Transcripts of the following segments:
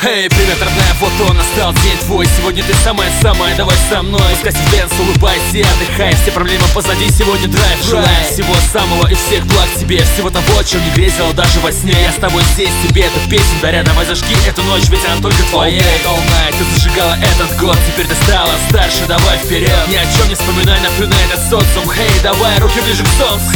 Эй, привет, родная, вот он, настал день твой. Сегодня ты самая-самая, давай со мной. Спускайся в дэнс, улыбайся и отдыхай. Все проблемы позади, сегодня драйв. Желаю всего самого и всех благ тебе. Всего того, о чем не грезила даже во сне. Я с тобой здесь, тебе эту песню даря. Давай зажги эту ночь, ведь она только твоя. All night, ты зажигала этот год. Теперь ты стала старше, давай вперед. Ни о чем не вспоминай, наплюнай этот социум. Хей, давай руки ближе к солнцу.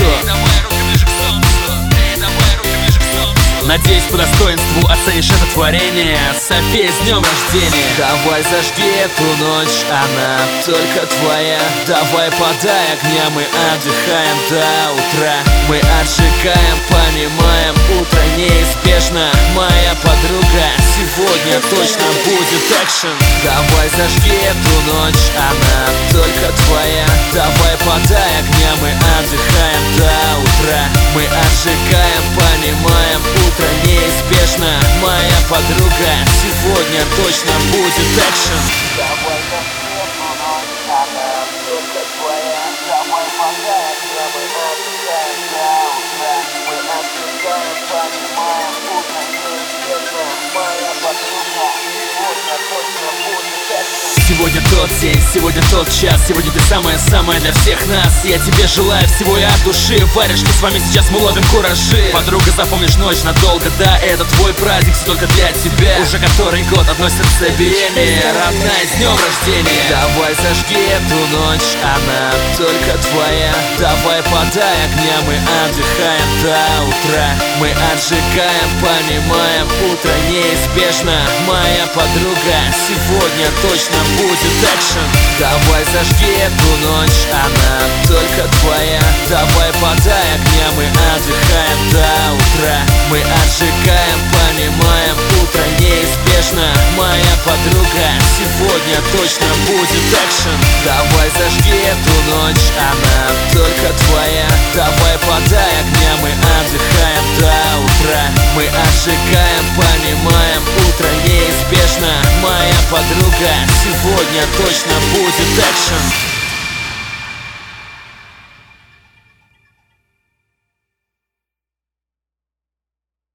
Надеюсь, по достоинству оценишь это творение. София, с днем рождения. Давай зажги эту ночь, она только твоя. Давай подай огня, мы отдыхаем до утра. Мы отжигаем, понимаем, утро неизбежно. Моя подруга, сегодня точно будет экшен. Давай зажги эту ночь, она только твоя. Давай подай огня, мы отдыхаем до утра. Мы отжигаем, понимаем, утро неизбежно. Моя подруга, сегодня точно будет экшен. Давай зажги эту ночь, она только твоя. Давай подай огня, мы отдыхаем до утра. Мы отдыхаем, понимаем, утро неизбежно. Моя подруга, сегодня точно будет экшен. Сегодня тот день, сегодня тот час. Сегодня ты самая-самая для всех нас. Я тебе желаю всего и от души. Варежки, с вами сейчас мы ловим куражи. Подруга, запомнишь ночь надолго, да, это твой праздник, все только для тебя. Уже который год относится беременные. Родная, с днем рождения. Давай зажги эту ночь, она только твоя. Давай подай огня, мы отдыхаем до утра. Мы отжигаем, понимаем, утро неизбежно. Моя подруга, сегодня точно будет экшен. Давай зажги эту ночь, она только твоя. Давай подай огня, мы отдыхаем до утра. Мы отжигаем, понимаем, утро неизбежно. Моя подруга, сегодня точно будет экшен. Давай зажги эту ночь, она только твоя. Давай подай огня, мы отдыхаем до утра. Мы отжигаем, понимаем, утро неизбежно. Моя подруга, сегодня точно будет экшен.